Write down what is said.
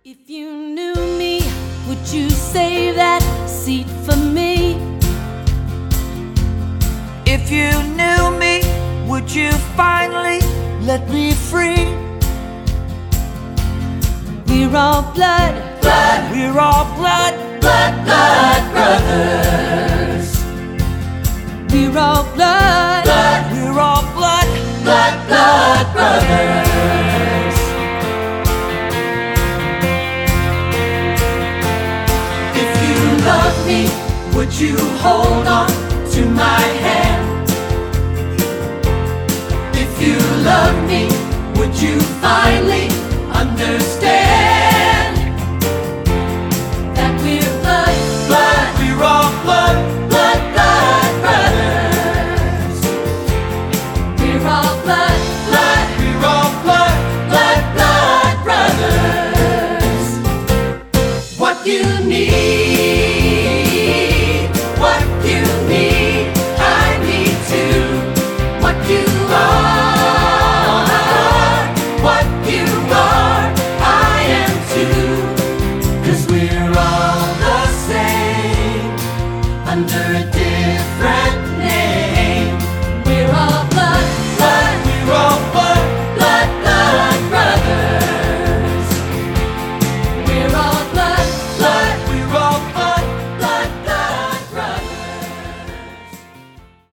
If you knew me, would you save that seat for me? If you knew me, would you finally let me free? We're all blood, We're all blood, brothers. We're all blood, we're all blood, brothers. If you love me, would you hold on to my hand? If you love me, would you finally understand That we're blood, we're all blood, brothers. We're all blood, we're all blood. brothers. What you need, I need too. What you are, I am too. 'Cause we're all the same under a